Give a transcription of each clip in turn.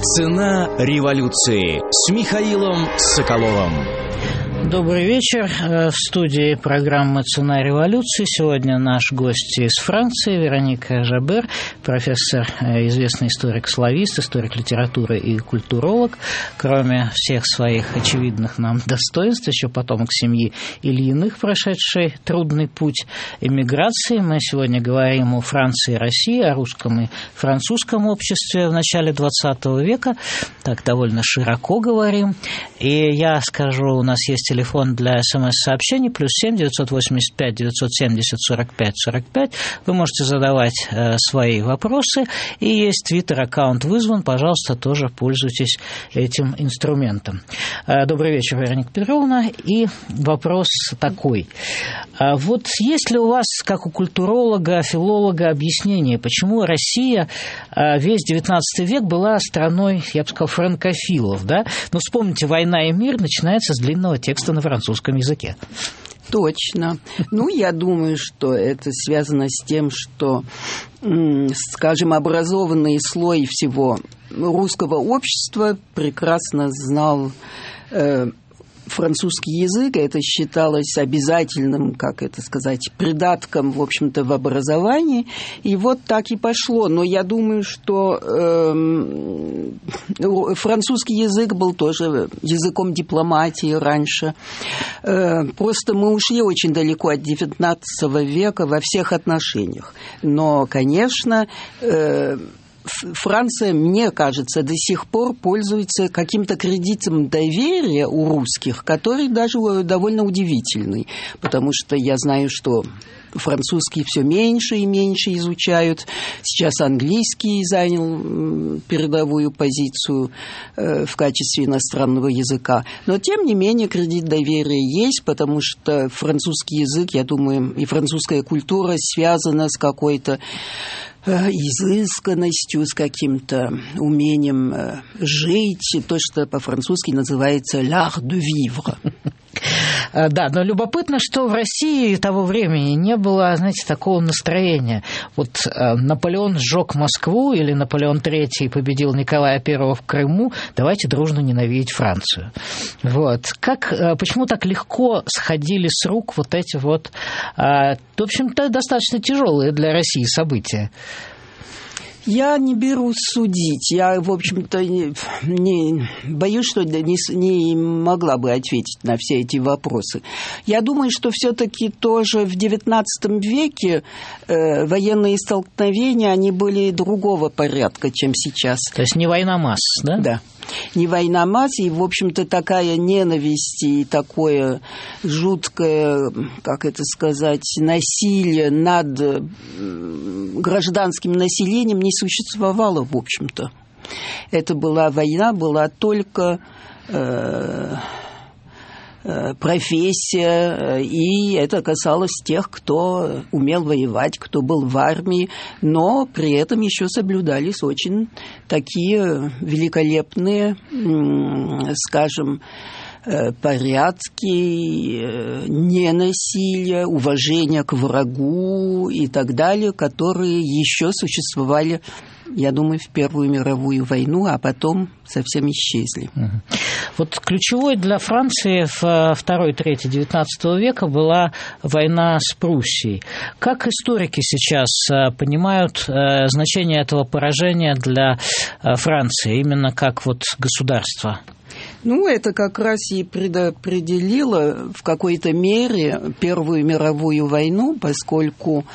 Цена революции с Михаилом Соколовым. Добрый вечер. В студии программы «Цена революции». Сегодня наш гость из Франции Вероника Жабер, профессор, известный историк-славист, историк литературы и культуролог. Кроме всех своих очевидных нам достоинств, еще потомок семьи Ильиных, прошедший трудный путь эмиграции. Мы сегодня говорим о Франции и России, о русском и французском обществе в начале XX века. Так довольно широко говорим. И я скажу, у нас есть телефон для СМС-сообщений, +7 985 970 45 45. Вы можете задавать свои вопросы. И есть твиттер-аккаунт «Вызван». Пожалуйста, тоже пользуйтесь этим инструментом. Добрый вечер, Вероника Петровна. И вопрос такой. Вот есть ли у вас, как у культуролога, филолога, объяснение, почему Россия весь XIX век была страной, я бы сказал, франкофилов, да? Но вспомните, «Война и мир» начинается с длинного текста на французском языке. Точно. Я думаю, что это связано с тем, что, скажем, образованный слой всего русского общества прекрасно знал французский язык, это считалось обязательным, придатком, в общем-то, в образовании, и вот так и пошло. Но я думаю, что французский язык был тоже языком дипломатии раньше. Просто мы ушли очень далеко от XIX века во всех отношениях. Но, конечно, Франция, мне кажется, до сих пор пользуется каким-то кредитом доверия у русских, который даже довольно удивительный, потому что я знаю, что французский все меньше и меньше изучают. Сейчас английский занял передовую позицию в качестве иностранного языка. Но, тем не менее, кредит доверия есть, потому что французский язык, я думаю, и французская культура связана с какой-то изысканностью, с каким-то умением жить, то, что по-французски называется «l'art de vivre». Да, но любопытно, что в России того времени не было, знаете, такого настроения. Вот Наполеон сжег Москву или Наполеон III победил Николая I в Крыму, давайте дружно ненавидеть Францию. Вот. Почему так легко сходили с рук вот эти вот, в общем-то, достаточно тяжелые для России события? Я не берусь судить. Я, в общем-то, не боюсь, что не могла бы ответить на все эти вопросы. Я думаю, что все-таки тоже в XIX веке военные столкновения, они были другого порядка, чем сейчас. То есть не война масс, да? Да. Не война масс, и, в общем-то, такая ненависть и такое жуткое, насилие над гражданским населением не существовало, в общем-то. Это война была только профессия, и это касалось тех, кто умел воевать, кто был в армии, но при этом еще соблюдались очень такие великолепные, скажем, порядки, ненасилия, уважения к врагу и так далее, которые еще существовали, я думаю, в Первую мировую войну, а потом совсем исчезли. Вот ключевой для Франции в второй трети XIX века была война с Пруссией. Как историки сейчас понимают значение этого поражения для Франции, именно как государства? Это как раз и предопределило в какой-то мере Первую мировую войну, поскольку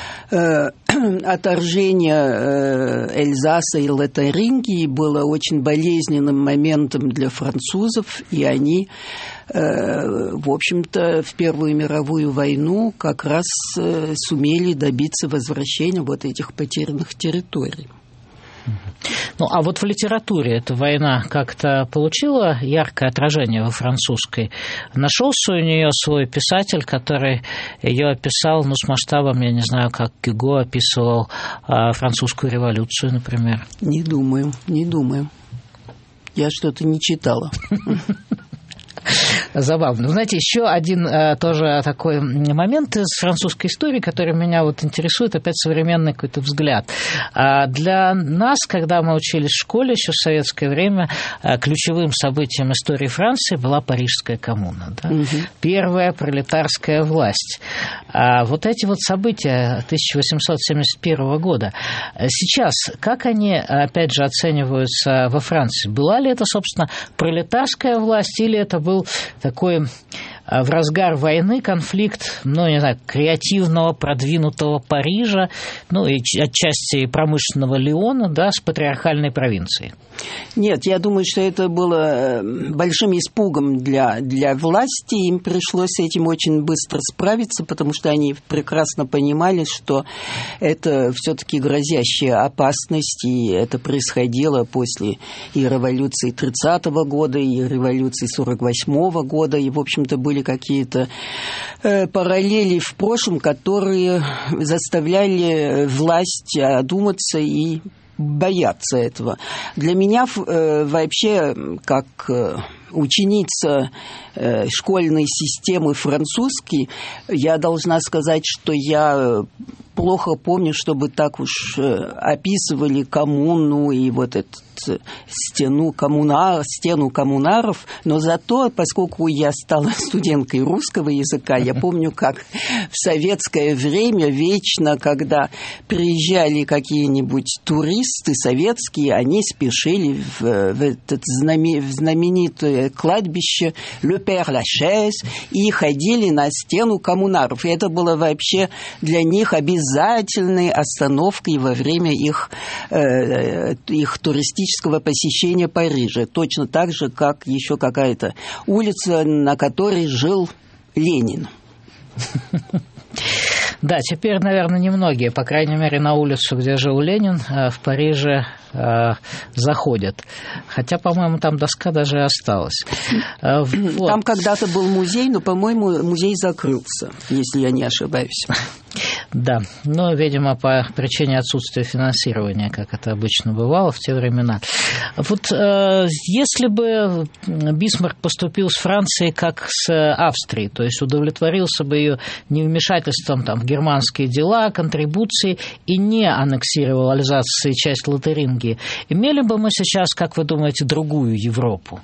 отторжение Эльзаса и Лотарингии было очень болезненным моментом для французов, и они, в общем-то, в Первую мировую войну как раз сумели добиться возвращения этих потерянных территорий. А в литературе эта война как-то получила яркое отражение во французской? Нашелся у нее свой писатель, который ее описал, с масштабом, я не знаю, как Гюго описывал французскую революцию, например? Не думаю. Я что-то не читала. забавно. Знаете, еще один тоже такой момент из французской истории, который меня вот интересует, опять современный какой-то взгляд. Для нас, когда мы учились в школе еще в советское время, ключевым событием истории Франции была Парижская коммуна. Да? Первая пролетарская власть. Вот эти вот события 1871 года, сейчас, как они, опять же, оцениваются во Франции? Была ли это, собственно, пролетарская власть, или это был такой в разгар войны конфликт, не знаю, креативного, продвинутого Парижа, и отчасти промышленного Лиона, да, с патриархальной провинцией? Нет, я думаю, что это было большим испугом для власти. Им пришлось с этим очень быстро справиться, потому что они прекрасно понимали, что это все-таки грозящая опасность, и это происходило после и революции 30-го года, и революции 48-го года, и, в общем-то, были какие-то параллели в прошлом, которые заставляли власть одуматься и бояться этого. Для меня вообще, как ученица школьной системы французской, я должна сказать, что я плохо помню, чтобы так уж описывали коммуну и вот эту стену коммунаров, но зато, поскольку я стала студенткой русского языка, я помню, как в советское время вечно, когда приезжали какие-нибудь туристы советские, они спешили в это знаменитое кладбище Le Père Lachaise и ходили на стену коммунаров. И это было вообще для них обязательной остановкой во время их туристического посещения Парижа. Точно так же, как еще какая-то улица, на которой жил Ленин. Да, теперь, наверное, немногие, по крайней мере, на улицу, где жил Ленин, в Париже заходят. Хотя, по-моему, там доска даже осталась. Вот. Там когда-то был музей, но, по-моему, музей закрылся, если я не ошибаюсь. Да, но, видимо, по причине отсутствия финансирования, как это обычно бывало в те времена. Вот если бы Бисмарк поступил с Францией как с Австрией, то есть удовлетворился бы ее невмешательством в германские дела, контрибуции и не аннексировал Альзас и часть Лотарингии, имели бы мы сейчас, как вы думаете, другую Европу?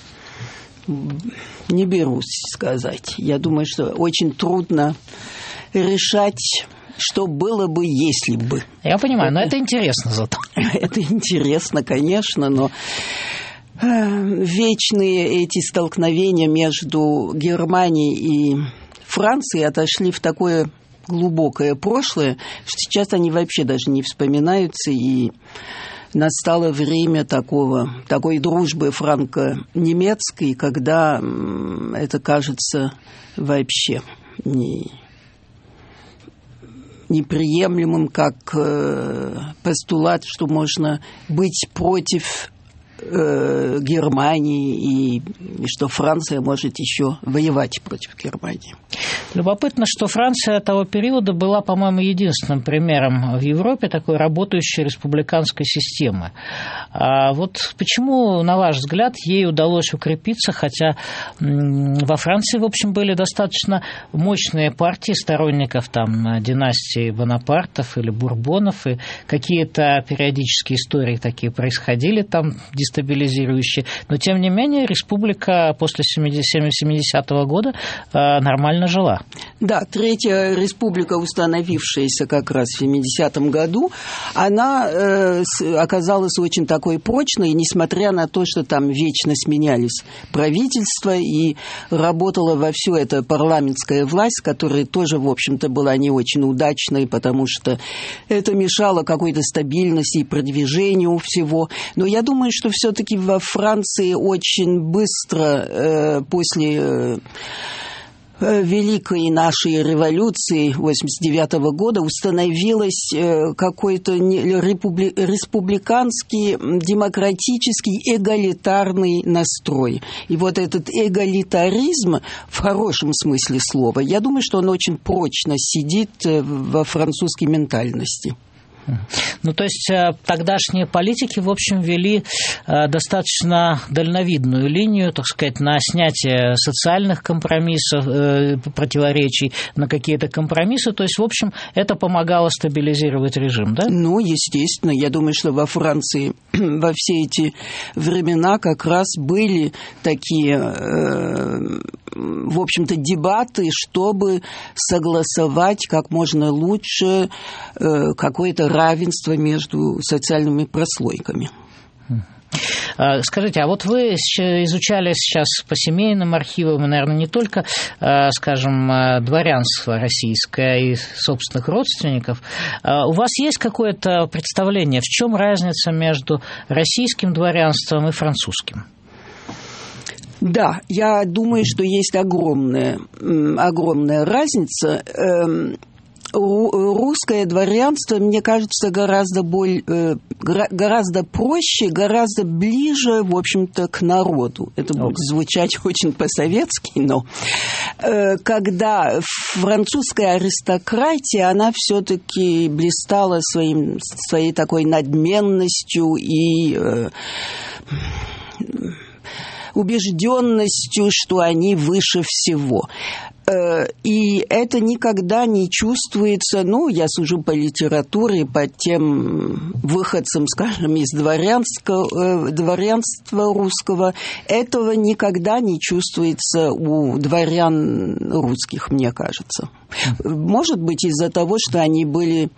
Не берусь сказать. Я думаю, что очень трудно решать, что было бы, если бы. Я понимаю, но это интересно зато. Это интересно, конечно, но вечные эти столкновения между Германией и Францией отошли в такое глубокое прошлое, что сейчас они вообще даже не вспоминаются, и настало время такой дружбы франко-немецкой, когда это кажется вообще неприемлемым как постулат, что можно быть против Германии и что Франция может еще воевать против Германии. Любопытно, что Франция того периода была, по-моему, единственным примером в Европе такой работающей республиканской системы. А вот почему, на ваш взгляд, ей удалось укрепиться, хотя во Франции, в общем, были достаточно мощные партии сторонников династии Бонапартов или Бурбонов, и какие-то периодические истории такие происходили дестабилизирующие, но, тем не менее, республика после 70-го года нормально жила. Да, Третья республика, установившаяся как раз в 70-м году, она оказалась очень такой прочной, несмотря на то, что там вечно сменялись правительства и работала вовсю эта парламентская власть, которая тоже, в общем-то, была не очень удачной, потому что это мешало какой-то стабильности и продвижению всего. Но я думаю, что все-таки во Франции очень быстро после Великой нашей революции 1989 года установилось какой-то республиканский, демократический, эгалитарный настрой. И вот этот эгалитаризм, в хорошем смысле слова, я думаю, что он очень прочно сидит во французской ментальности. Ну, то есть тогдашние политики, в общем, вели достаточно дальновидную линию, так сказать, на снятие социальных компромиссов, противоречий, на какие-то компромиссы. То есть, в общем, это помогало стабилизировать режим, да? Ну, естественно. Я думаю, что во Франции во все эти времена как раз были такие, в общем-то, дебаты, чтобы согласовать как можно лучше какое-то равенство между социальными прослойками. Скажите, а вот вы изучали сейчас по семейным архивам, и, наверное, не только, скажем, дворянство российское и собственных родственников. У вас есть какое-то представление, в чем разница между российским дворянством и французским? Да, я думаю, что есть огромная разница. Русское дворянство, мне кажется, гораздо проще, гораздо ближе, в общем-то, к народу. Это будет звучать очень по-советски, но когда французская аристократия, она все-таки блистала своей такой надменностью и убежденностью, что они выше всего. И это никогда не чувствуется, я сужу по литературе, по тем выходцам, скажем, из дворянства русского, этого никогда не чувствуется у дворян русских, мне кажется. Может быть, из-за того, что они были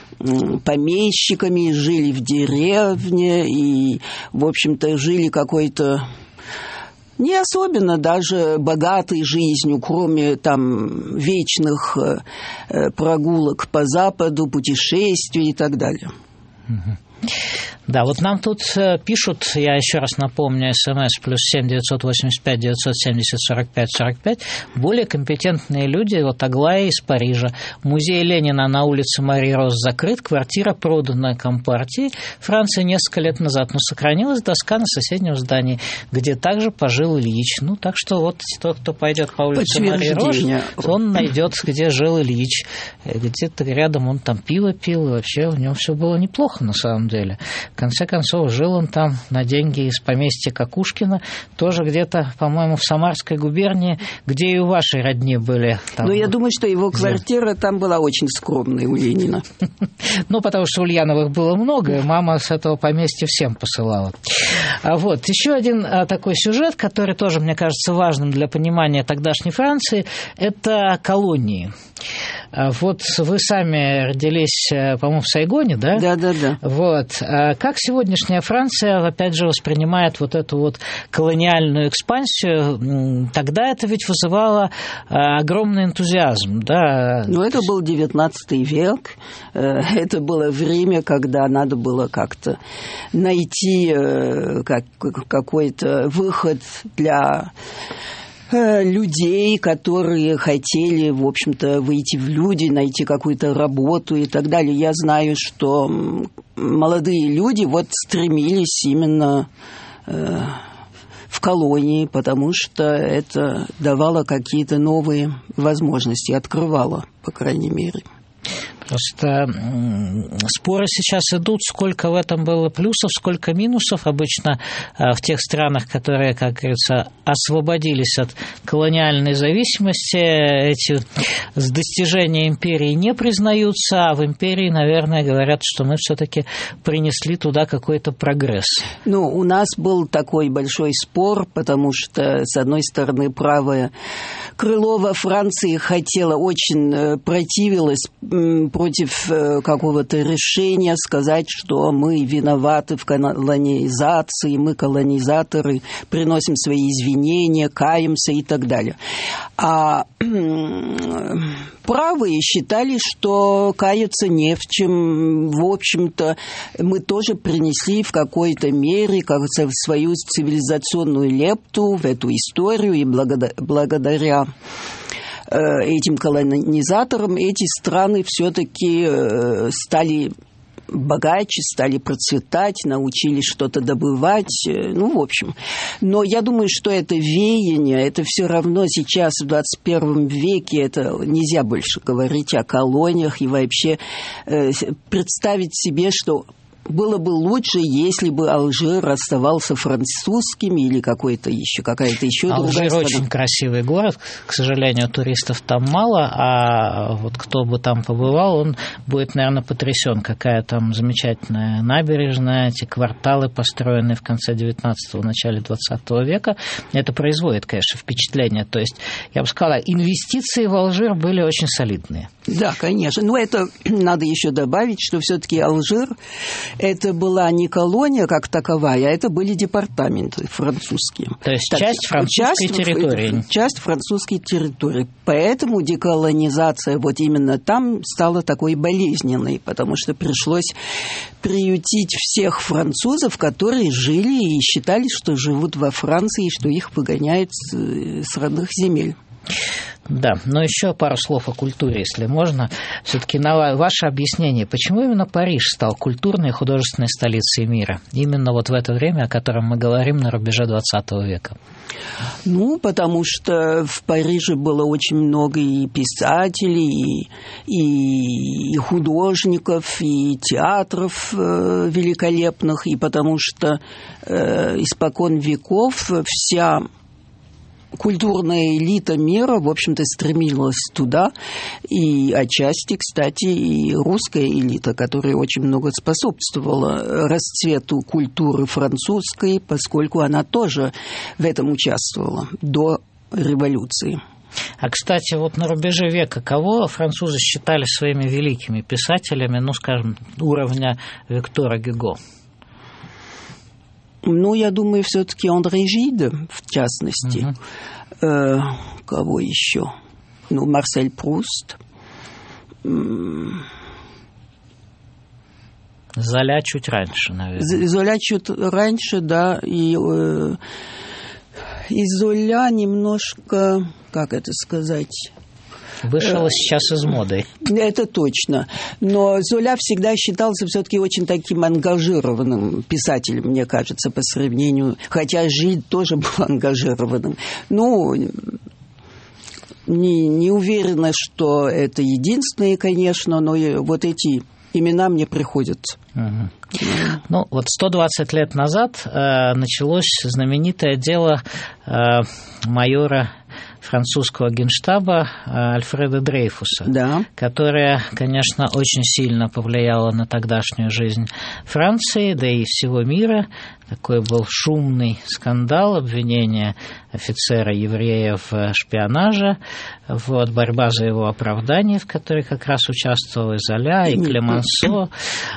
помещиками, жили в деревне и, в общем-то, жили какой-то не особенно даже богатой жизнью, кроме там вечных прогулок по Западу, путешествий и так далее. Да, вот нам тут пишут, я еще раз напомню, СМС +7 985 970 45 45, более компетентные люди, вот Аглая из Парижа, музей Ленина на улице Марии Рос закрыт, квартира продана Компартии Франции несколько лет назад, но сохранилась доска на соседнем здании, где также пожил Ильич. Ну, так что вот тот, кто пойдет по улице Марии Рос, он найдет, где жил Ильич, где-то рядом он там пиво пил, и вообще у него все было неплохо на самом деле. В конце концов, жил он там на деньги из поместья Кокушкина, тоже где-то, по-моему, в Самарской губернии, где и у вашей родни были. Но я думаю, что его квартира там была очень скромной у Ленина. Ну, потому что Ульяновых было много, и мама с этого поместья всем посылала. Вот. Еще один такой сюжет, который тоже, мне кажется, важным для понимания тогдашней Франции, это колонии. Вот вы сами родились, по-моему, в Сайгоне, да? Да. Вот. Как сегодняшняя Франция, опять же, воспринимает вот эту вот колониальную экспансию? Тогда это ведь вызывало огромный энтузиазм, да? Ну, это был 19 век. Это было время, когда надо было как-то найти какой-то выход для людей, которые хотели, в общем-то, выйти в люди, найти какую-то работу и так далее. Я знаю, что молодые люди вот стремились именно в колонии, потому что это давало какие-то новые возможности, открывало, по крайней мере. Просто споры сейчас идут, сколько в этом было плюсов, сколько минусов. Обычно в тех странах, которые, как говорится, освободились от колониальной зависимости, эти достижения империи не признаются, а в империи, наверное, говорят, что мы все-таки принесли туда какой-то прогресс. Ну, у нас был такой большой спор, потому что, с одной стороны, правое крыло во Франции очень противилось против какого-то решения сказать, что мы виноваты в колонизации, мы колонизаторы, приносим свои извинения, каемся и так далее. А правые считали, что каяться не в чем. В общем-то, мы тоже принесли в какой-то мере свою цивилизационную лепту в эту историю, и благодаря этим колонизаторам эти страны все-таки стали богаче, стали процветать, научились что-то добывать, в общем. Но я думаю, что это веяние, это все равно сейчас в 21 веке, это нельзя больше говорить о колониях и вообще представить себе, что было бы лучше, если бы Алжир оставался французским или какая-то еще другая страна. Алжир очень красивый город. К сожалению, туристов там мало, а вот кто бы там побывал, он будет, наверное, потрясен, какая там замечательная набережная, эти кварталы, построенные в конце 19-го, начале 20 века. Это производит, конечно, впечатление. То есть, я бы сказала, инвестиции в Алжир были очень солидные. Да, конечно. Но это надо еще добавить, что все-таки Алжир это была не колония как таковая, а это были департаменты французские. То есть часть французской территории. Часть французской территории. Поэтому деколонизация вот именно там стала такой болезненной, потому что пришлось приютить всех французов, которые жили и считали, что живут во Франции, что их выгоняют с родных земель. Да, но еще пару слов о культуре, если можно. Все-таки на ваше объяснение, почему именно Париж стал культурной и художественной столицей мира? Именно вот в это время, о котором мы говорим, на рубеже 20 века. Потому что в Париже было очень много и писателей, и художников, и театров великолепных, и потому что испокон веков вся культурная элита мира, в общем-то, стремилась туда, и отчасти, кстати, и русская элита, которая очень много способствовала расцвету культуры французской, поскольку она тоже в этом участвовала до революции. А, кстати, вот на рубеже века кого французы считали своими великими писателями, скажем, уровня Виктора Гюго? Я думаю, все-таки Андре Жиде, в частности. Кого еще? Марсель Пруст. Золя чуть раньше, наверное. Золя чуть раньше, да. И Золя немножко, как это сказать... Вышел сейчас из моды. Это точно. Но Золя всегда считался все-таки очень таким ангажированным писателем, мне кажется, по сравнению... Хотя Жид тоже был ангажированным. Не уверена, что это единственное, конечно, но вот эти имена мне приходят. Угу. 120 лет назад началось знаменитое дело майора французского генштаба Альфреда Дрейфуса, да, которая, конечно, очень сильно повлияла на тогдашнюю жизнь Франции, да и всего мира. Такой был шумный скандал, обвинение офицера-еврея в шпионаже, борьба за его оправдание, в которой как раз участвовал и Золя, и Клемансо.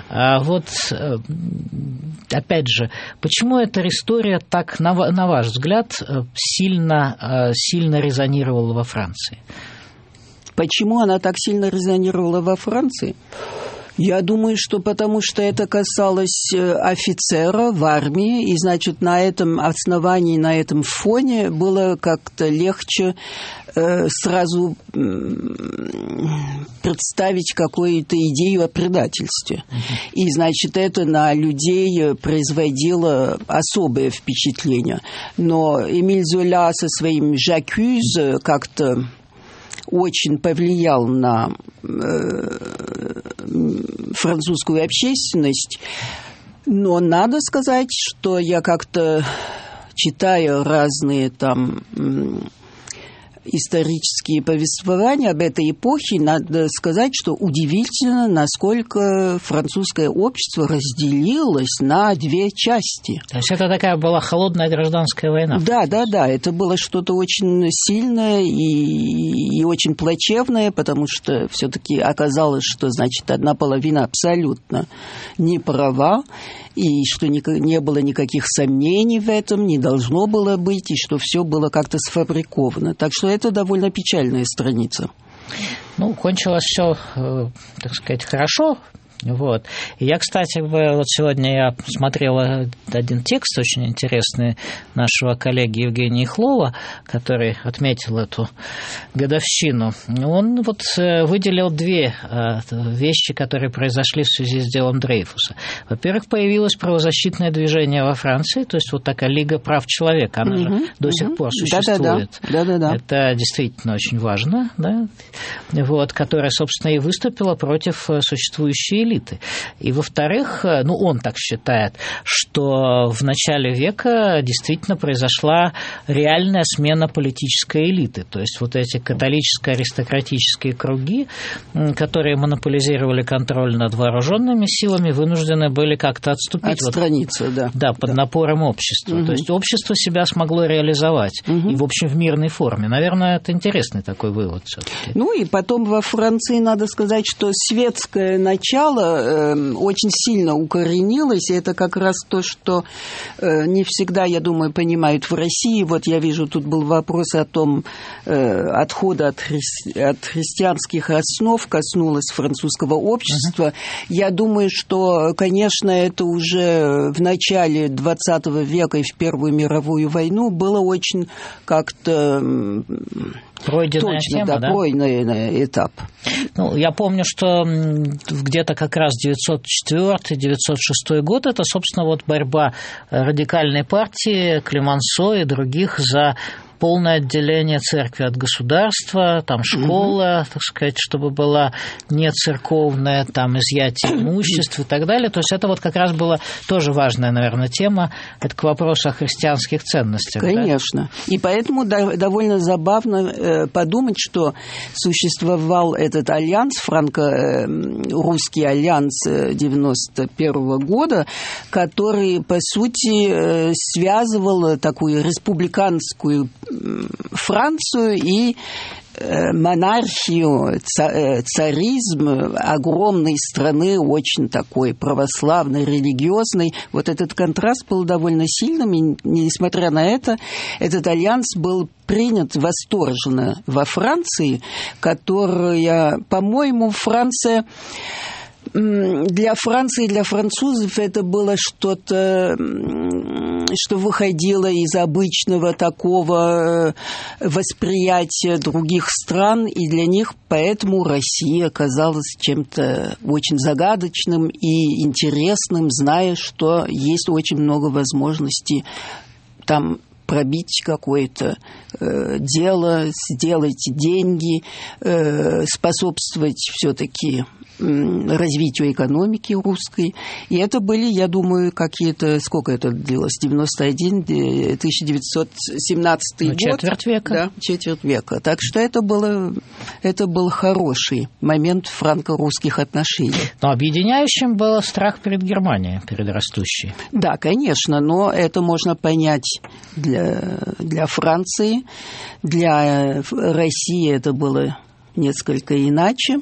Опять же, почему эта история так, на ваш взгляд, сильно резонировала во Франции? Почему она так сильно резонировала во Франции? Я думаю, что потому что это касалось офицера в армии, и, значит, на этом основании, на этом фоне было как-то легче сразу представить какую-то идею о предательстве. И, значит, это на людей производило особое впечатление. Но Эмиль Золя со своим «J'accuse» как-то очень повлиял на французскую общественность. Но надо сказать, что я как-то, читая разные там исторические повествования об этой эпохе, надо сказать, что удивительно, насколько французское общество разделилось на две части. То есть это такая была холодная гражданская война? Да. Это было что-то очень сильное и очень плачевное, потому что все-таки оказалось, что, значит, одна половина абсолютно не права, и что не было никаких сомнений в этом, не должно было быть, и что все было как-то сфабриковано. Так что это довольно печальная страница. Кончилось все, так сказать, хорошо, Вот. И я, кстати, вот сегодня я смотрел один текст очень интересный нашего коллеги Евгения Ихлова, который отметил эту годовщину. Он вот выделил две вещи, которые произошли в связи с делом Дрейфуса. Во-первых, появилось правозащитное движение во Франции, то есть вот такая Лига прав человека, она же до сих пор существует. Да. Это действительно очень важно, да? Вот, которая, собственно, и выступила против существующей элиты. И, во-вторых, он так считает, что в начале века действительно произошла реальная смена политической элиты. То есть вот эти католическо-аристократические круги, которые монополизировали контроль над вооруженными силами, вынуждены были как-то отступить. Отстраниться, Да, под напором общества. То есть общество себя смогло реализовать. И, в общем, в мирной форме. Наверное, это интересный такой вывод все-таки. И потом во Франции, надо сказать, что светское начало очень сильно укоренилось. И это как раз то, что не всегда, я думаю, понимают в России. Вот я вижу, тут был вопрос о том, отхода от христианских основ коснулось французского общества. Я думаю, что, конечно, это уже в начале XX века и в Первую мировую войну было очень как-то пройденная точно, тема, да? Пройденный этап. Я помню, что где-то как раз 904-906 год это, собственно, вот борьба радикальной партии Клемансо и других за полное отделение церкви от государства, там школа, так сказать, чтобы была не церковная, там изъятие имущества и так далее. То есть это вот как раз была тоже важная, наверное, тема. Это к вопросу о христианских ценностях. Конечно. Да? И поэтому довольно забавно подумать, что существовал этот альянс, франко-русский альянс 91 года, который, по сути, связывал такую республиканскую Францию и монархию, царизм огромной страны, очень такой православной, религиозной. Вот этот контраст был довольно сильным, и несмотря на это, этот альянс был принят восторженно во Франции, которая, по-моему, Франция... Для Франции, для французов это было что-то, что выходило из обычного такого восприятия других стран, и для них поэтому Россия казалась чем-то очень загадочным и интересным, зная, что есть очень много возможностей там пробить какое-то дело, сделать деньги, способствовать все-таки развитию экономики русской. И это были, я думаю, какие-то... Сколько это длилось? 1917 год. Четверть века. Да, четверть века. Так что это был хороший момент франко-русских отношений. Но объединяющим был страх перед Германией, перед растущей. Да, конечно, но это можно понять для Франции. Для России это было несколько иначе.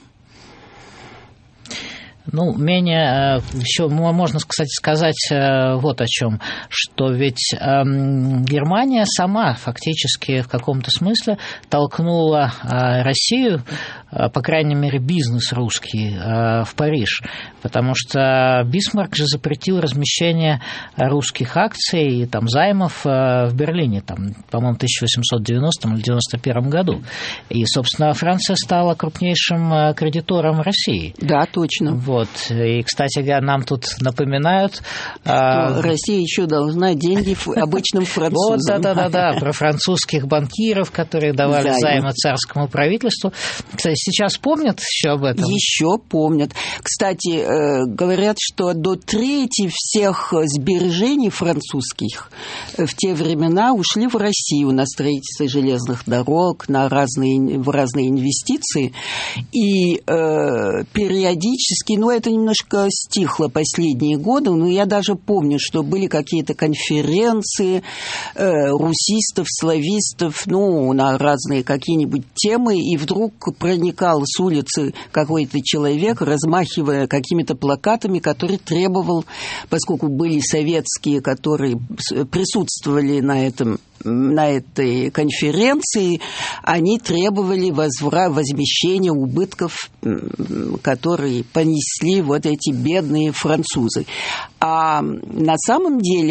Менее еще можно, кстати, сказать вот о чем, что ведь Германия сама фактически в каком-то смысле толкнула Россию, по крайней мере, бизнес русский в Париж, потому что Бисмарк же запретил размещение русских акций и займов в Берлине, по-моему, в 1890 или 91 году. И, собственно, Франция стала крупнейшим кредитором России. Да, точно. И, кстати говоря, нам тут напоминают... Что Россия еще должна деньги обычным французам. Да, про французских банкиров, которые давали займы царскому правительству. Кстати, сейчас помнят еще об этом? Еще помнят. Кстати, говорят, что до трети всех сбережений французских в те времена ушли в Россию на строительство железных дорог, в разные инвестиции. И периодически, это немножко стихло последние годы, но я даже помню, что были какие-то конференции русистов, славистов, на разные какие-нибудь темы, и вдруг проникал с улицы какой-то человек, размахивая какими-то плакатами, который требовал, поскольку были советские, которые присутствовали на этом на этой конференции они требовали возмещения убытков, которые понесли вот эти бедные французы. А на самом деле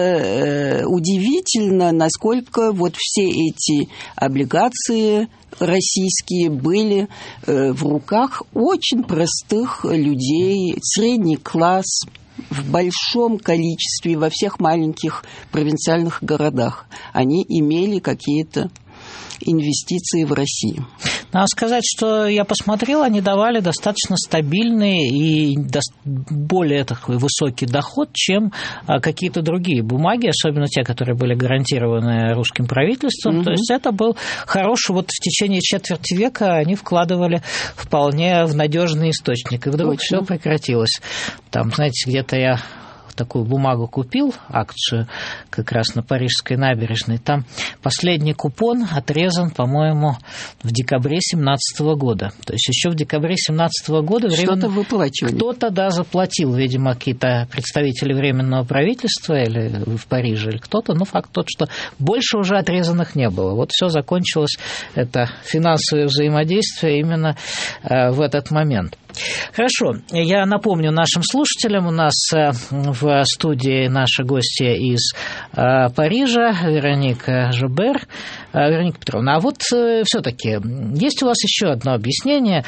это удивительно, насколько вот все эти облигации российские были в руках очень простых людей, средний класс, в большом количестве во всех маленьких провинциальных городах. Они имели какие-то инвестиции в Россию. Надо сказать, что я посмотрел, они давали достаточно стабильный и более такой высокий доход, чем какие-то другие бумаги, особенно те, которые были гарантированы русским правительством. То есть это был хороший, вот в течение четверти века они вкладывали вполне в надежный источник. И вдруг все прекратилось. Там, знаете, где-то я такую бумагу купил, акцию, как раз на Парижской набережной. Там последний купон отрезан, по-моему, в декабре 2017 года. То есть еще в декабре 2017 года что-то выплачивали. Кто-то, заплатил, видимо, какие-то представители Временного правительства или в Париже, или кто-то. Но факт тот, что больше уже отрезанных не было. Вот все закончилось, это финансовое взаимодействие именно в этот момент. Хорошо, я напомню нашим слушателям, у нас в студии наши гости из Парижа, Вероника Жабер. Вероника Петровна, а вот все-таки есть у вас еще одно объяснение,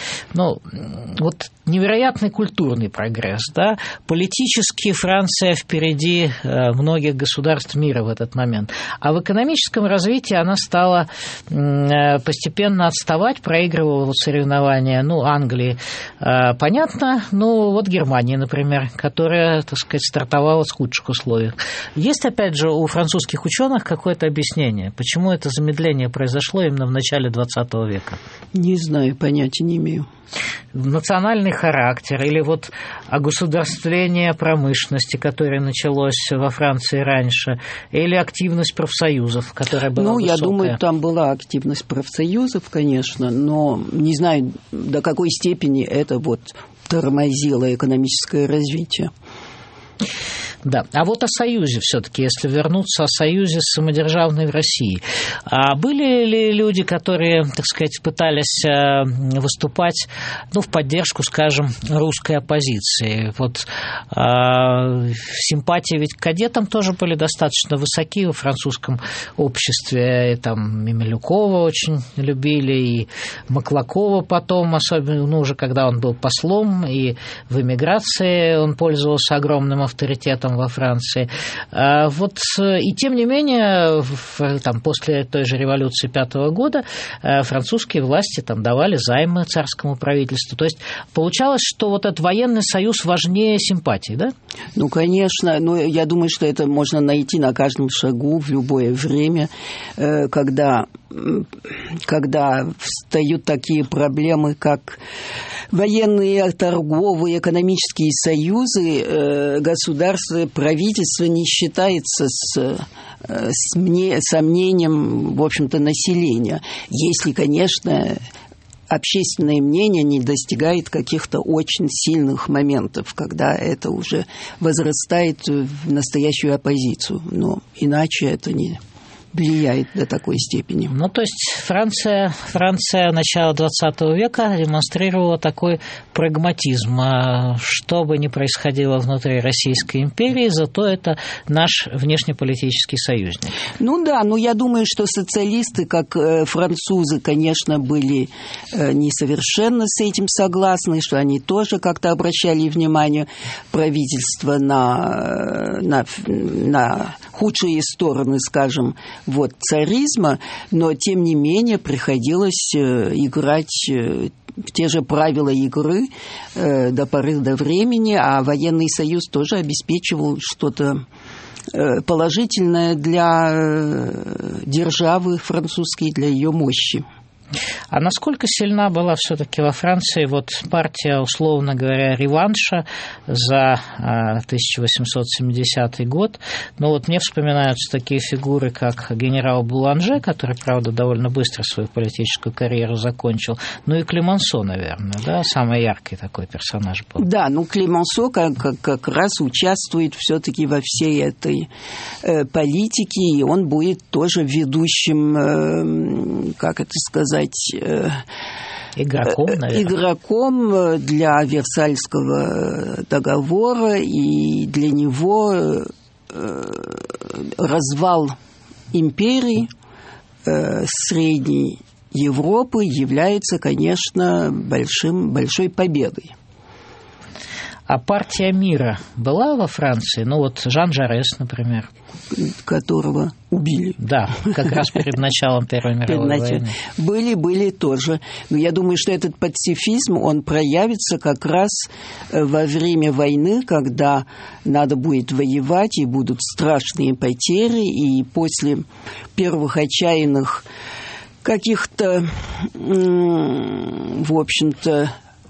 вот невероятный культурный прогресс, да, политически Франция впереди многих государств мира в этот момент, а в экономическом развитии она стала постепенно отставать, проигрывала соревнования, Англии, понятно, вот Германии, например, которая, так сказать, стартовала с худших условий. Есть, опять же, у французских ученых какое-то объяснение, почему это замедление произошло именно в начале XX века? Не знаю, понятия не имею. Национальный характер или вот огосударствление промышленности, которое началось во Франции раньше, или активность профсоюзов, которая была высокая? Я думаю, там была активность профсоюзов, конечно, но не знаю, до какой степени это тормозило экономическое развитие. Да, а вот о Союзе все-таки, если вернуться о Союзе самодержавной в России. А были ли люди, которые, так сказать, пытались выступать, в поддержку, скажем, русской оппозиции? Симпатии ведь к кадетам тоже были достаточно высоки во французском обществе. И там и Милюкова очень любили, и Маклакова потом, особенно, уже когда он был послом, и в эмиграции он пользовался огромным авторитетом во Франции. И тем не менее, после той же революции 5-го года французские власти давали займы царскому правительству. То есть получалось, что этот военный союз важнее симпатий, да? Конечно. Я думаю, что это можно найти на каждом шагу в любое время, когда встают такие проблемы, как военные, торговые, экономические союзы, государство, правительство не считается с мнением, в общем-то, населения. Если, конечно, общественное мнение не достигает каких-то очень сильных моментов, когда это уже возрастает в настоящую оппозицию. Но иначе это не влияет до такой степени. То есть Франция начала XX века демонстрировала такой прагматизм. Что бы ни происходило внутри Российской империи, зато это наш внешнеполитический союзник. Я думаю, что социалисты, как французы, конечно, были не совершенно с этим согласны, что они тоже как-то обращали внимание правительства на худшие стороны, скажем, царизма, но, тем не менее, приходилось играть в те же правила игры до поры до времени, а военный союз тоже обеспечивал что-то положительное для державы французской, для ее мощи. А насколько сильна была все-таки во Франции вот партия, условно говоря, реванша за 1870 год? Ну вот мне вспоминаются такие фигуры, как генерал Буланже, который, правда, довольно быстро свою политическую карьеру закончил, ну и Клемансо, наверное, да, самый яркий такой персонаж был. Да, ну Клемансо как раз участвует все-таки во всей этой политике, и он будет тоже ведущим, как это сказать, игроком, наверное. Игроком для Версальского договора, и для него развал империи Средней Европы является, конечно, большой победой. А партия мира была во Франции? Ну вот Жан Жарес, например. Которого убили. Да, как раз перед началом Первой мировой войны. Были тоже. Но я думаю, что этот пацифизм, он проявится как раз во время войны, когда надо будет воевать, и будут страшные потери, и после первых отчаянных каких-то, в общем-то,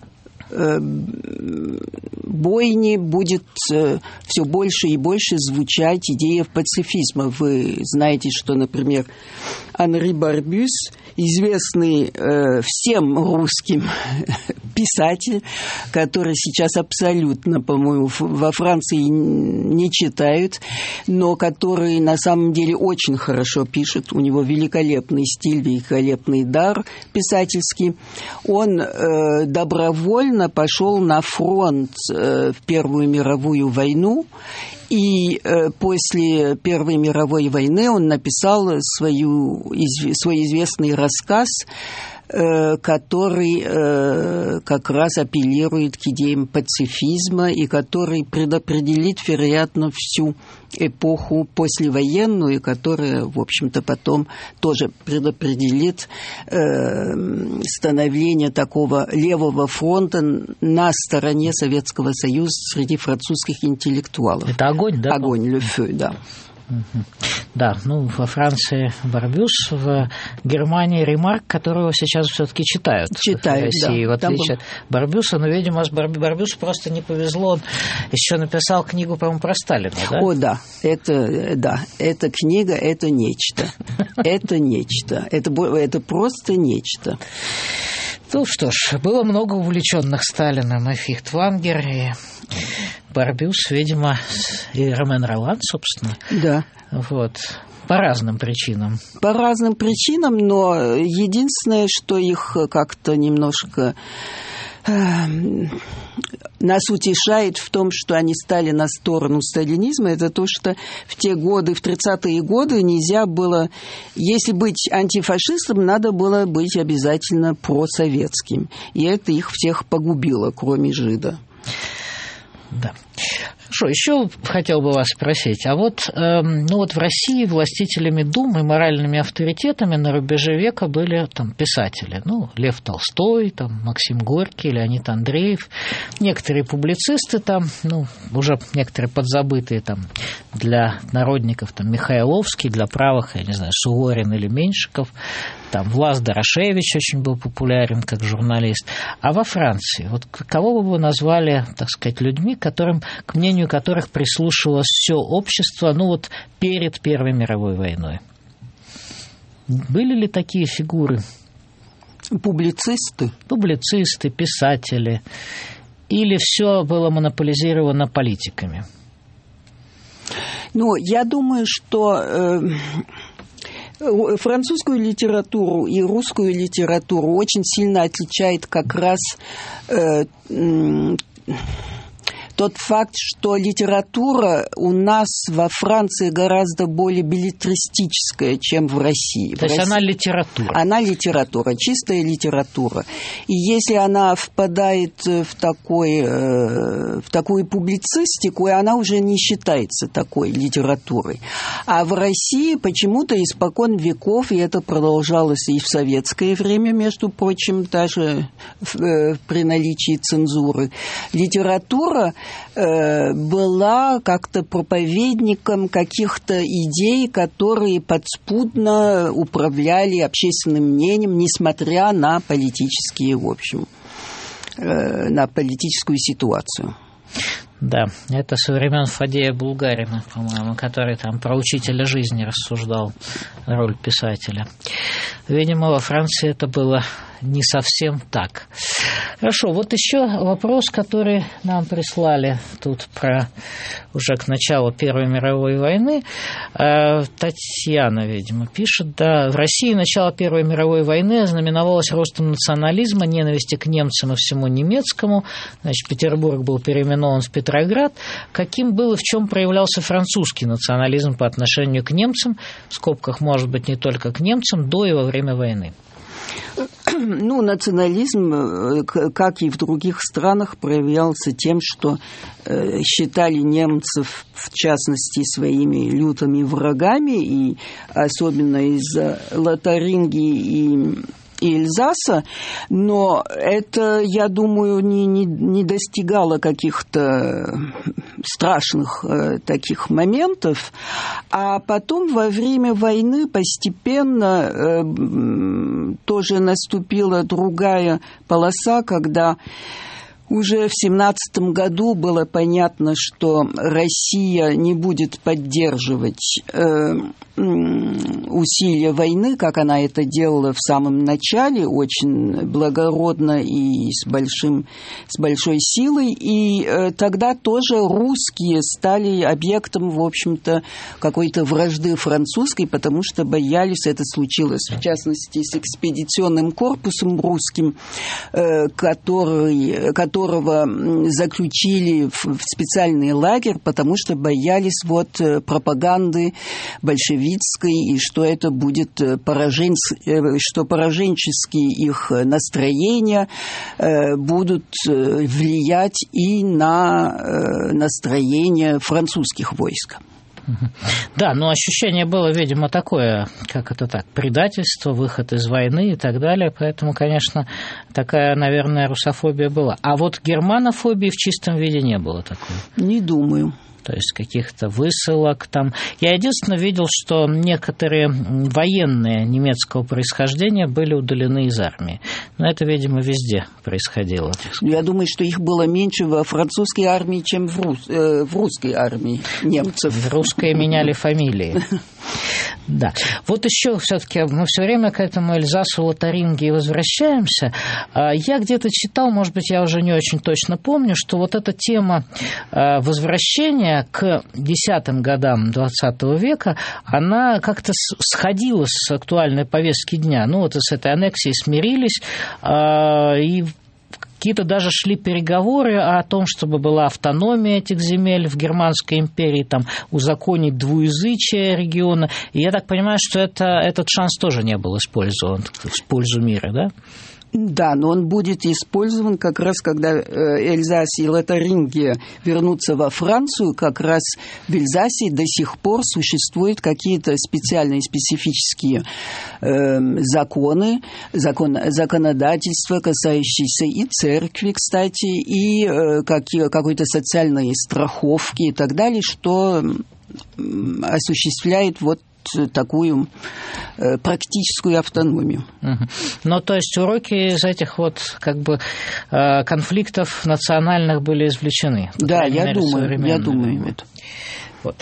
бойни будет все больше и больше звучать идея пацифизма. Вы знаете, что, например, Анри Барбюс, известный всем русским писатель, который сейчас абсолютно, по-моему, во Франции не читают, но который на самом деле очень хорошо пишет, у него великолепный стиль, великолепный дар писательский. Он добровольно пошел на фронт в Первую мировую войну, и после Первой мировой войны он написал свой известный рассказ, который как раз апеллирует к идеям пацифизма и который предопределит, вероятно, всю эпоху послевоенную, которая, в общем-то, потом тоже предопределит становление такого левого фронта на стороне Советского Союза среди французских интеллектуалов. Это огонь, да? Огонь, le feu, да. Да, ну, во Франции Барбюс, в Германии Ремарк, которого сейчас все-таки читают в России, да, в отличие от Барбюса. Но, видимо, с Барбюсу просто не повезло. Он еще написал книгу, по-моему, про Сталина, да? О, да, эта книга, это нечто. Это нечто. Это просто нечто. Ну что ж, было много увлеченных Сталином, и Фихтвангер, и Барбюс, видимо, и Ромен Ролан, собственно. Да. Вот. По разным причинам. По разным причинам, но единственное, что их как-то немножко нас утешает в том, что они стали на сторону сталинизма, это то, что в те годы, в 30-е годы нельзя было, если быть антифашистом, надо было быть обязательно просоветским. И это их всех погубило, кроме жида. Да. Хорошо, еще хотел бы вас спросить, а вот, в России властителями дум и моральными авторитетами на рубеже века были там писатели, Лев Толстой, Максим Горький, Леонид Андреев, некоторые публицисты уже некоторые подзабытые для народников, Михайловский, для правых, я не знаю, Суворин или Меньшиков, Влас Дорошевич очень был популярен как журналист. А во Франции, кого бы вы назвали, так сказать, людьми, к мнению которых прислушивалось все общество, перед Первой мировой войной? Были ли такие фигуры? Публицисты? Публицисты, писатели. Или все было монополизировано политиками? Я думаю, что французскую литературу и русскую литературу очень сильно отличает как раз тот факт, что литература у нас во Франции гораздо более беллетристическая, чем в России. То есть она литература? Она литература, чистая литература. И если она впадает в такую публицистику, она уже не считается такой литературой. А в России почему-то испокон веков, и это продолжалось и в советское время, между прочим, даже при наличии цензуры, литература была как-то проповедником каких-то идей, которые подспудно управляли общественным мнением, несмотря на политические, в общем, на политическую ситуацию. Да, это со времен Фадея Булгарина, по-моему, который там про учителя жизни рассуждал, роль писателя. Видимо, во Франции это было не совсем так. Хорошо, вот еще вопрос, который нам прислали тут про уже к началу Первой мировой войны. Татьяна, видимо, пишет, да, в России начало Первой мировой войны ознаменовалось ростом национализма, ненависти к немцам и всему немецкому. Значит, Петербург был переименован в Петроград. Каким был и в чем проявлялся французский национализм по отношению к немцам, в скобках, может быть, не только к немцам, до и во время войны? Ну, национализм, как и в других странах, проявлялся тем, что считали немцев, в частности, своими лютыми врагами, и особенно из-за Лотарингии и Эльзаса, но это, я думаю, не достигало каких-то страшных таких моментов, а потом во время войны постепенно тоже наступила другая полоса, когда уже в 1917 году было понятно, что Россия не будет поддерживать усилия войны, как она это делала в самом начале, очень благородно и с большой силой. И тогда тоже русские стали объектом, в общем-то, какой-то вражды французской, потому что боялись, это случилось, в частности, с экспедиционным корпусом русским, которого заключили в специальный лагерь, потому что боялись пропаганды большевистской, и что это будет что пораженческие их настроения будут влиять и на настроение французских войск. Да, но ощущение было, видимо, такое, предательство, выход из войны и так далее, поэтому, конечно, такая, наверное, русофобия была. А вот германофобии в чистом виде не было такой? Не думаю. То есть каких-то высылок там. Я единственное видел, что некоторые военные немецкого происхождения были удалены из армии. Но это, видимо, везде происходило. Я думаю, что их было меньше во французской армии, чем в русской армии немцев. В русской меняли фамилии. Да. Вот еще все-таки мы все время к этому Эльзасу, Лотарингии возвращаемся. Я где-то читал, может быть, я уже не очень точно помню, что вот эта тема возвращения к 10-м годам XX века, она как-то сходила с актуальной повестки дня. Ну, вот с этой аннексией смирились, и какие-то даже шли переговоры о том, чтобы была автономия этих земель в Германской империи, там, узаконить двуязычие региона. И я так понимаю, что этот шанс тоже не был использован в пользу мира, да? Да, но он будет использован как раз, когда Эльзас и Лотарингия вернутся во Францию. Как раз в Эльзасе до сих пор существуют какие-то специальные, специфические законы, законодательства, касающиеся и церкви, кстати, и какой-то социальной страховки и так далее, что осуществляет такую практическую автономию. Ну, то есть уроки из этих конфликтов национальных были извлечены? Да, я думаю. Вот.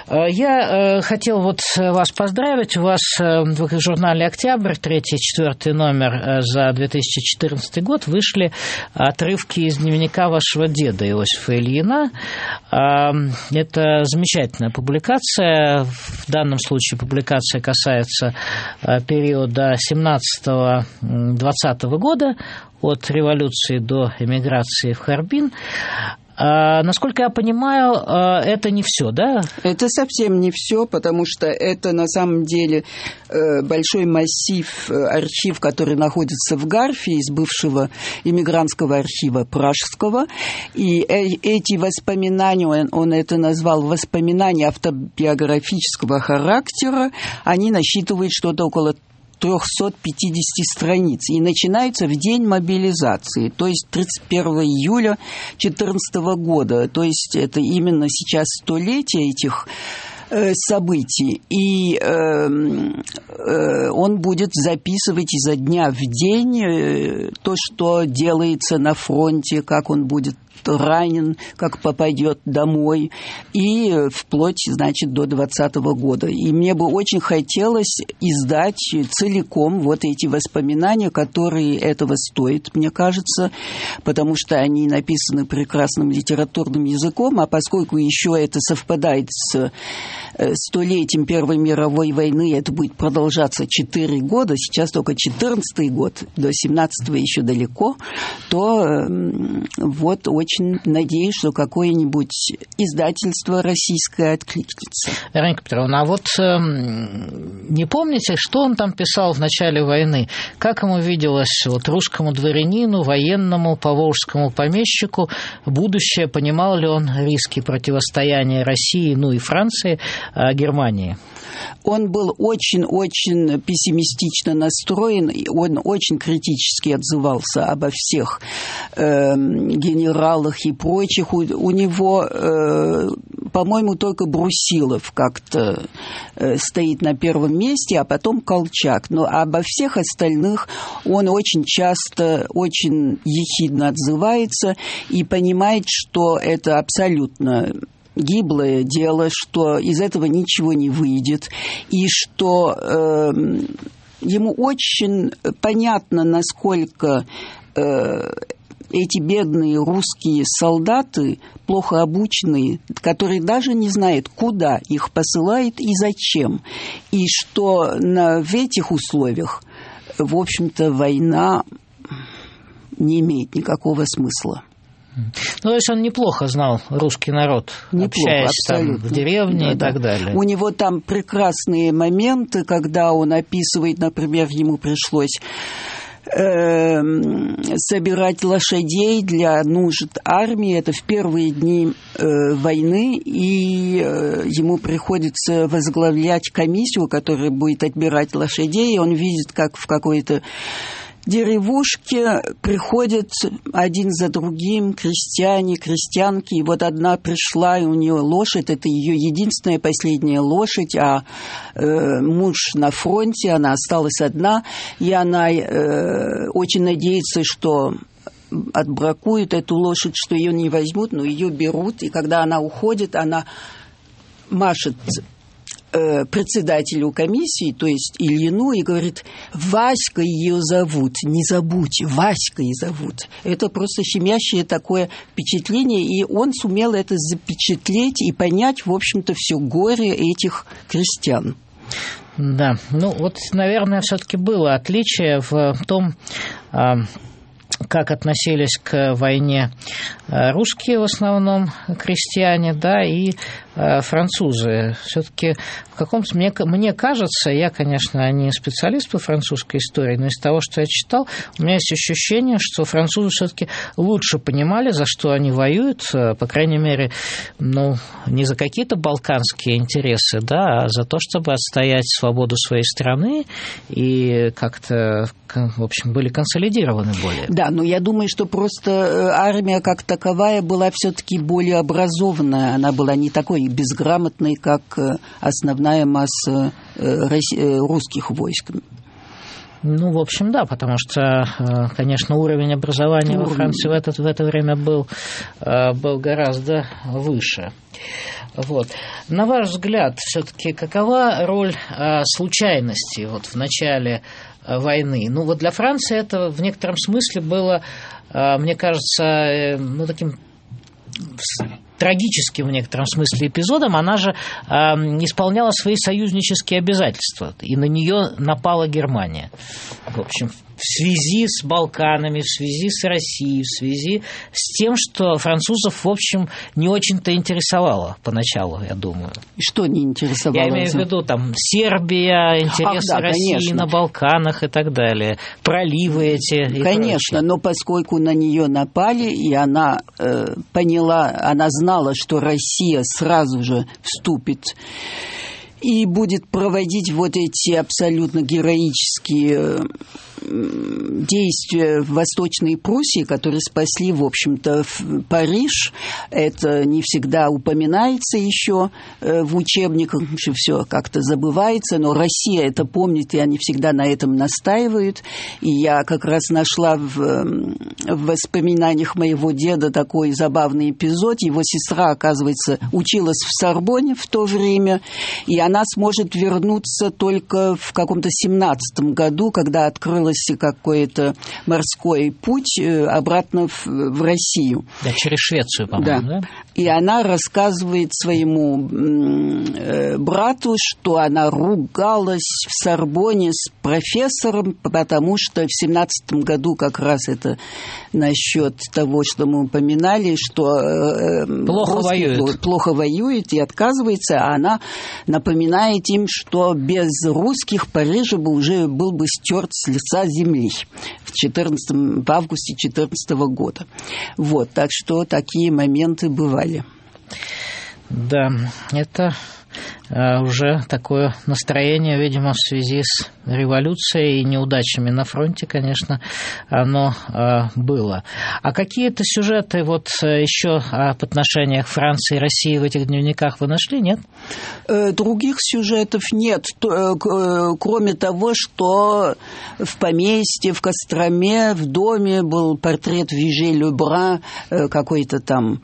Я хотел вас поздравить. У вас в журнале «Октябрь», 3 и 4 номер за 2014 год, вышли отрывки из дневника вашего деда Иосифа Ильина. Это замечательная публикация. В данном случае публикация касается периода 17-20 года, от революции до эмиграции в Харбин. Насколько я понимаю, это не все, да? Это совсем не все, потому что это на самом деле большой массив, архив, который находится в Гарфе, из бывшего иммигрантского архива Пражского. И эти воспоминания, он это назвал воспоминания автобиографического характера, они насчитывают что-то около 350 страниц и начинается в день мобилизации, то есть 31 июля 2014 года. То есть это именно сейчас столетие этих событий, и он будет записывать изо дня в день то, что делается на фронте, как он будет ранен, как попадет домой, и вплоть, значит, до 2020 года. И мне бы очень хотелось издать целиком вот эти воспоминания, которые этого стоят, мне кажется, потому что они написаны прекрасным литературным языком, а поскольку еще это совпадает с столетием Первой мировой войны, это будет продолжаться 4 года, сейчас только 14-й год, до 17-го еще далеко, то вот очень надеюсь, что какое-нибудь издательство российское откликнется. Вероника Петровна, а вот не помните, что он там писал в начале войны? Как ему виделось вот, русскому дворянину, военному, поволжскому помещику будущее? Понимал ли он риски противостояния России, ну и Франции, Германии? Он был очень-очень пессимистично настроен, он очень критически отзывался обо всех генералах и прочих. У него, по-моему, только Брусилов как-то стоит на первом месте, а потом Колчак. Но обо всех остальных он очень часто, очень ехидно отзывается и понимает, что это абсолютно гиблое дело, что из этого ничего не выйдет, и что ему очень понятно, насколько эти бедные русские солдаты, плохо обученные, которые даже не знают, куда их посылают и зачем, и что в этих условиях, в общем-то, война не имеет никакого смысла. Ну, то есть он неплохо знал русский народ, общаясь там в деревне и так далее. У него там прекрасные моменты, когда он описывает, например, ему пришлось собирать лошадей для нужд армии. Это в первые дни войны, и ему приходится возглавлять комиссию, которая будет отбирать лошадей, и он видит, как в какой-то деревушке приходят один за другим крестьяне, крестьянки, и вот одна пришла, и у нее лошадь, это ее единственная последняя лошадь, а муж на фронте, она осталась одна, и она очень надеется, что отбракуют эту лошадь, что ее не возьмут, но ее берут, и когда она уходит, она машет председателю комиссии, то есть Ильину, и говорит: Васька ее зовут, не забудь, Васька ее зовут. Это просто щемящее такое впечатление, и он сумел это запечатлеть и понять, в общем-то, все горе этих крестьян. Да, ну вот, наверное, все-таки было отличие в том, как относились к войне русские в основном крестьяне, да, и французы. Все-таки в каком-то, мне кажется, я, конечно, не специалист по французской истории, но из того, что я читал, у меня есть ощущение, что французы все-таки лучше понимали, за что они воюют, по крайней мере, ну, не за какие-то балканские интересы, да, а за то, чтобы отстоять свободу своей страны и как-то, в общем, были консолидированы более. Да, но я думаю, что просто армия как таковая была все-таки более образованная, она была не такой безграмотной, как основная масса русских войск. Ну, в общем, да, потому что, конечно, уровень образования во Франции в это время был гораздо выше. Вот. На ваш взгляд, все-таки какова роль случайности вот в начале войны? Ну, вот для Франции это в некотором смысле было, мне кажется, ну, таким трагическим в некотором смысле эпизодом. Она же исполняла свои союзнические обязательства, и на нее напала Германия. В общем, в связи с Балканами, в связи с Россией, в связи с тем, что французов, в общем, не очень-то интересовало поначалу, я думаю. И что не интересовало? Я имею в виду, там, Сербия, интересы России, конечно, на Балканах и так далее, проливы эти и конечно, прочее. Но поскольку на нее напали, и она поняла, она знала, что Россия сразу же вступит и будет проводить вот эти абсолютно героические действия в Восточной Пруссии, которые спасли, в общем-то, Париж. Это не всегда упоминается еще в учебниках, все как-то забывается, но Россия это помнит, и они всегда на этом настаивают. И я как раз нашла в воспоминаниях моего деда такой забавный эпизод. Его сестра, оказывается, училась в Сорбонне в то время, и она сможет вернуться только в каком-то 17-м году, когда открылось какой-то морской путь обратно в Россию. Да, через Швецию, по-моему, да? И она рассказывает своему брату, что она ругалась в Сорбонне с профессором, потому что в 17-м году как раз это насчет того, что мы упоминали, что плохо воюет и отказывается, а она напоминает им, что без русских Париж бы уже был бы стерт с лица земли в августе 2014 года. Вот, так что такие моменты бывали. Да, это уже такое настроение, видимо, в связи с революцией и неудачами на фронте, конечно, оно было. А какие-то сюжеты вот еще об отношениях Франции и России в этих дневниках вы нашли, нет? Других сюжетов нет, кроме того, что в поместье, в Костроме, в доме был портрет Виже Лебран, какой-то там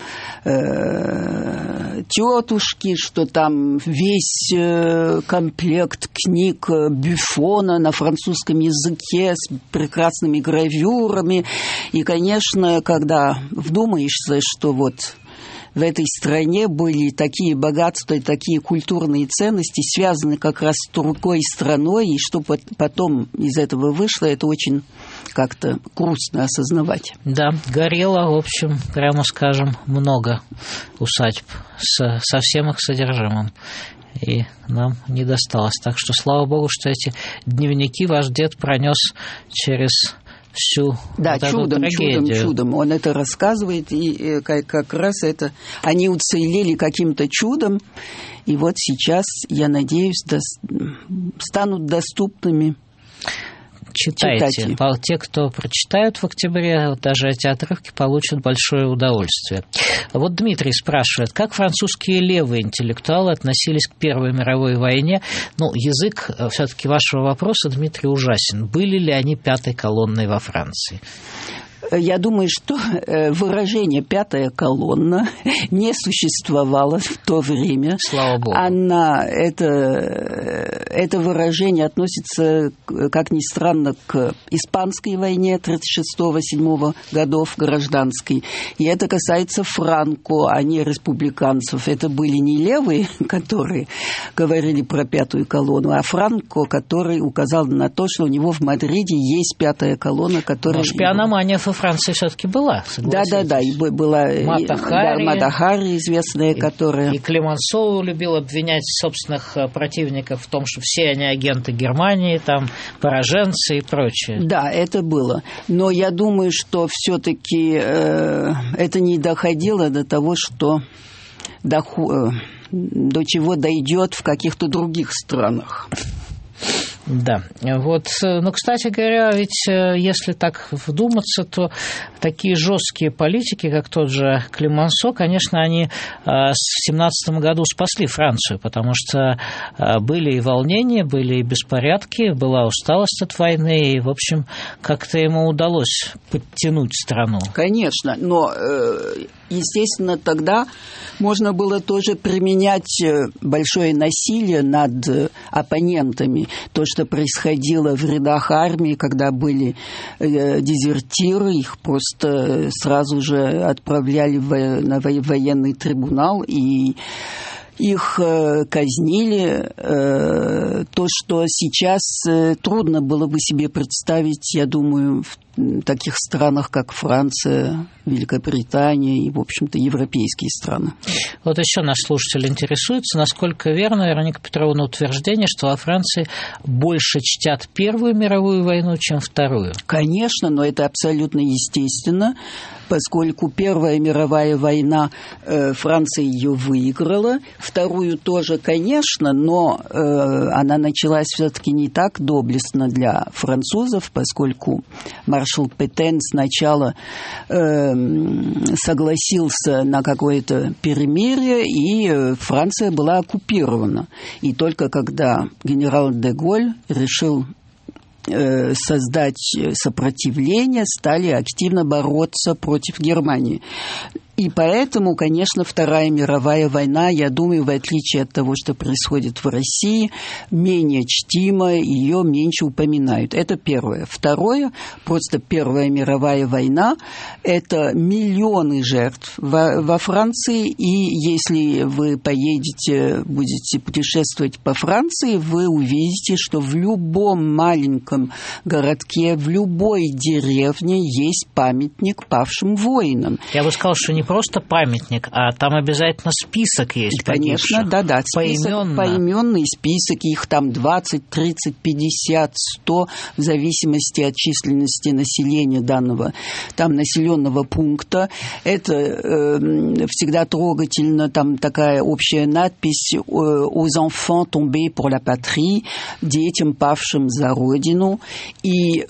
тетушки, что там весь комплект книг Бюфона на французском языке с прекрасными гравюрами. И, конечно, когда вдумаешься, что вот в этой стране были такие богатства и такие культурные ценности, связаны как раз с другой страной, и что потом из этого вышло, это очень как-то грустно осознавать. Да, горело, в общем, прямо скажем, много усадьб со всем их содержимым. И нам не досталось. Так что, слава богу, что эти дневники ваш дед пронес через всю чудом. Он это рассказывает, и как раз это они уцелели каким-то чудом, и вот сейчас, я надеюсь, станут доступными. Читайте. Те, кто прочитают в октябре, даже эти отрывки получат большое удовольствие. Вот Дмитрий спрашивает, как французские левые интеллектуалы относились к Первой мировой войне? Ну, язык все-таки вашего вопроса, Дмитрий, ужасен. Были ли они пятой колонной во Франции? Я думаю, что выражение «пятая колонна» не существовало в то время. Слава богу. Это выражение относится, как ни странно, к испанской войне 36-37 годов, гражданской. И это касается Франко, а не республиканцев. Это были не левые, которые говорили про пятую колонну, а Франко, который указал на то, что у него в Мадриде есть пятая колонна, которая... Шпиономания во Франции все-таки была, согласитесь? Да, и была Мата Хари, известная, которая... И Клемансо любил обвинять собственных противников в том, что все они агенты Германии, там, пораженцы и прочее. Да, это было. Но я думаю, что все-таки это не доходило до того, что до чего дойдет в каких-то других странах. Да, вот, ну, кстати говоря, ведь если так вдуматься, то такие жесткие политики, как тот же Клемансо, конечно, они в 17 году спасли Францию, потому что были и волнения, были и беспорядки, была усталость от войны, и, в общем, как-то ему удалось подтянуть страну. Конечно, но, естественно, тогда можно было тоже применять большое насилие над оппонентами. То, что происходило в рядах армии, когда были дезертиры, их просто сразу же отправляли на военный трибунал, и их казнили. То, что сейчас трудно было бы себе представить, я думаю, таких странах, как Франция, Великобритания и, в общем-то, европейские страны. Вот еще наш слушатель интересуется, насколько верно, Вероника Петровна, утверждение, что во Франции больше чтят Первую мировую войну, чем Вторую. Конечно, но это абсолютно естественно, поскольку Первая мировая война, Франция ее выиграла, Вторую тоже, конечно, но она началась все-таки не так доблестно для французов, поскольку маршал Петен сначала согласился на какое-то перемирие, и Франция была оккупирована. И только когда генерал де Голль решил создать сопротивление, стали активно бороться против Германии. И поэтому, конечно, Вторая мировая война, я думаю, в отличие от того, что происходит в России, менее чтима, ее меньше упоминают. Это первое. Второе, просто Первая мировая война, это миллионы жертв во Франции, и если вы поедете, будете путешествовать по Франции, вы увидите, что в любом маленьком городке, в любой деревне есть памятник павшим воинам. Я бы сказал, что не просто памятник, а там обязательно список есть погибших. Конечно, да. Поименный список, их там 20, 30, 50, 100, в зависимости от численности населения данного там населенного пункта. Это всегда трогательно, там такая общая надпись «Aux enfants tombés pour la patrie», детям, павшим за родину. И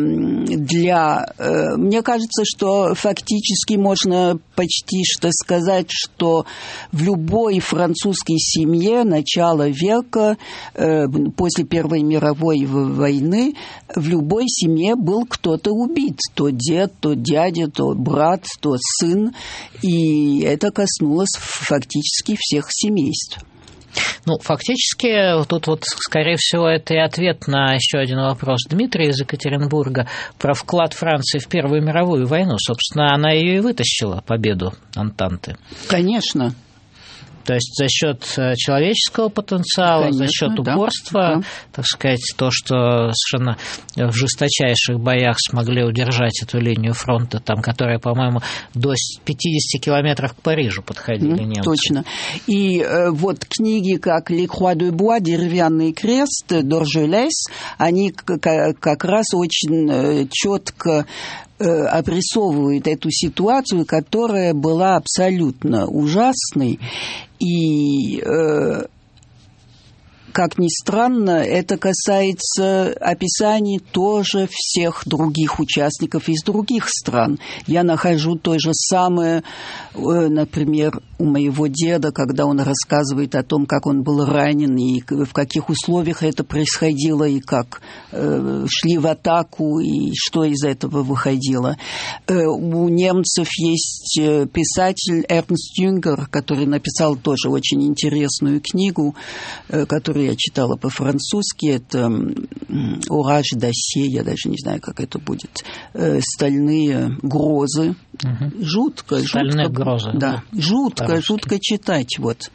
мне кажется, что фактически можно почти что сказать, что в любой французской семье начала века, после Первой мировой войны, в любой семье был кто-то убит. То дед, то дядя, то брат, то сын. И это коснулось фактически всех семейств. Ну, фактически, тут вот, скорее всего, это и ответ на еще один вопрос Дмитрия из Екатеринбурга про вклад Франции в Первую мировую войну. Собственно, она ее и вытащила, победу Антанты. Конечно. То есть за счет человеческого потенциала, конечно, за счет упорства, да. Так сказать, то, что совершенно в жесточайших боях смогли удержать эту линию фронта, там, которая, по-моему, до 50 километров к Парижу подходили немцы. Точно. И вот книги, как «Les Croix de Bois», «Деревянный крест», «Доржелес», они как раз очень четко обрисовывают эту ситуацию, которая была абсолютно ужасной. И, как ни странно, это касается описаний тоже всех других участников из других стран. Я нахожу то же самое, например, у моего деда, когда он рассказывает о том, как он был ранен, и в каких условиях это происходило, и как шли в атаку, и что из этого выходило. У немцев есть писатель Эрнст Юнгер, который написал тоже очень интересную книгу, которую я читала по-французски. Это «Ораж д'Acier», я даже не знаю, как это будет. «Стальные грозы». Угу. Жутко. «Стальные грозы». Да, жутко читать. Вот.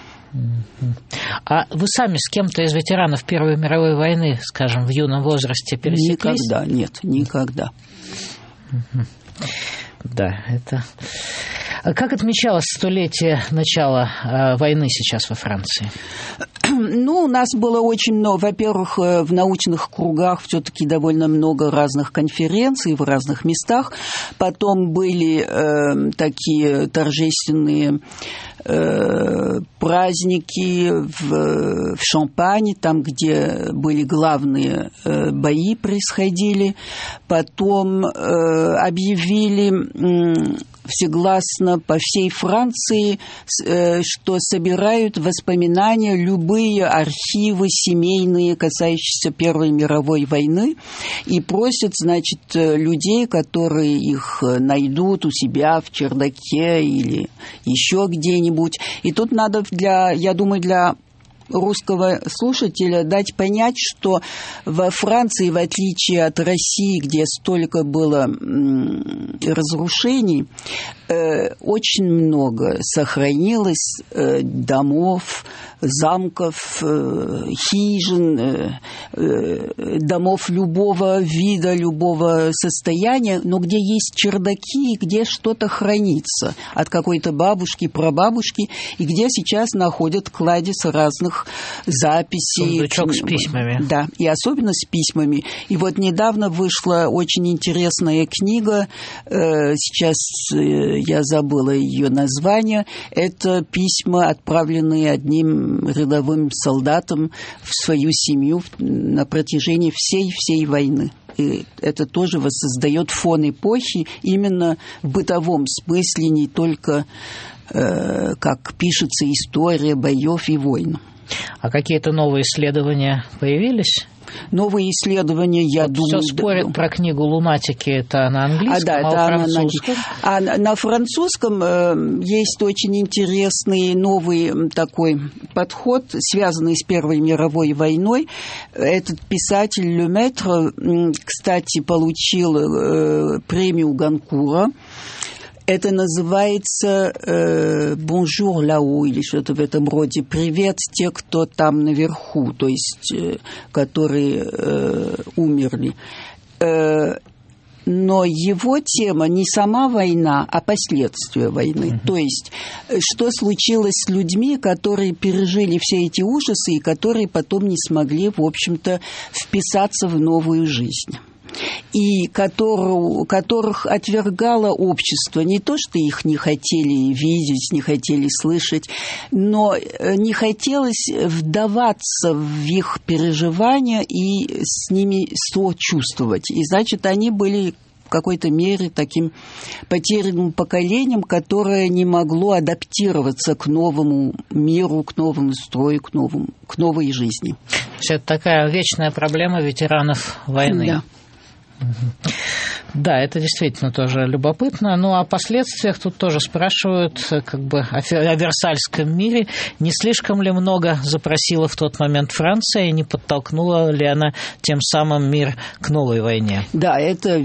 А вы сами с кем-то из ветеранов Первой мировой войны, скажем, в юном возрасте пересеклись? Никогда, нет, никогда. Да, это... Как отмечалось столетие начала войны сейчас во Франции? Ну, у нас было очень много, во-первых, в научных кругах все-таки довольно много разных конференций в разных местах. Потом были такие торжественные праздники в Шампане, там, где были главные бои происходили. Потом объявили всегласно по всей Франции, что собирают воспоминания, любые архивы семейные, касающиеся Первой мировой войны, и просят, значит, людей, которые их найдут у себя в чердаке или еще где-нибудь. И тут надо, я думаю, для русского слушателя дать понять, что во Франции, в отличие от России, где столько было разрушений, очень много сохранилось домов, замков, хижин, домов любого вида, любого состояния, но где есть чердаки, где что-то хранится от какой-то бабушки, прабабушки, и где сейчас находят кладезь разных записей. Сундучок с письмами. Да, и особенно с письмами. И вот недавно вышла очень интересная книга, сейчас я забыла ее название, это письма, отправленные одним рядовым солдатом в свою семью на протяжении всей войны. И это тоже воссоздает фон эпохи именно в бытовом смысле, не только как пишется история боев и войн. А какие-то новые исследования появились? Новые исследования, я думаю... Все спорят про книгу «Лунатики», это на английском, это на французском? На французском есть очень интересный новый такой подход, связанный с Первой мировой войной. Этот писатель Леметр, кстати, получил премию Гонкура. Это называется «Bonjour là-haut» или что-то в этом роде. «Привет те, кто там наверху», то есть которые умерли. Но его тема не сама война, а последствия войны. То есть, что случилось с людьми, которые пережили все эти ужасы и которые потом не смогли, в общем-то, вписаться в новую жизнь. И которых отвергало общество. Не то, что их не хотели видеть, не хотели слышать, но не хотелось вдаваться в их переживания и с ними сочувствовать. И, значит, они были в какой-то мере таким потерянным поколением, которое не могло адаптироваться к новому миру, к новому строю, к новой жизни. То есть это такая вечная проблема ветеранов войны. Да. Да, это действительно тоже любопытно. Ну, о последствиях тут тоже спрашивают, как бы о Версальском мире. Не слишком ли много запросила в тот момент Франция, и не подтолкнула ли она тем самым мир к новой войне? Да, этот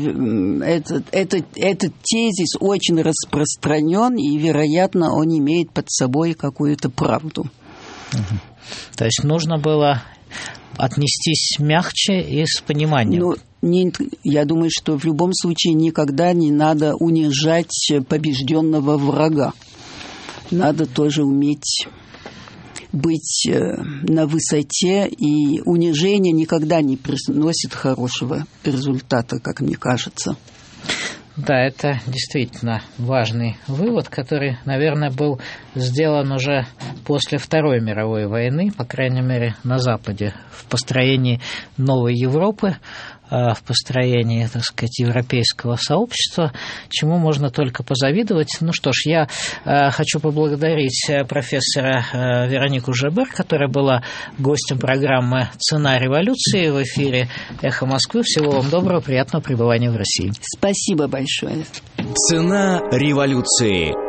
тезис очень распространен, и, вероятно, он имеет под собой какую-то правду. То есть нужно было отнестись мягче и с пониманием. Я думаю, что в любом случае никогда не надо унижать побежденного врага. Надо тоже уметь быть на высоте, и унижение никогда не приносит хорошего результата, как мне кажется. Да, это действительно важный вывод, который, наверное, был сделан уже после Второй мировой войны, по крайней мере, на Западе, в построении новой Европы, в построении, так сказать, европейского сообщества, чему можно только позавидовать. Ну что ж, я хочу поблагодарить профессора Веронику Жабер, которая была гостем программы «Цена революции» в эфире «Эхо Москвы». Всего вам доброго, приятного пребывания в России. Спасибо большое. «Цена революции».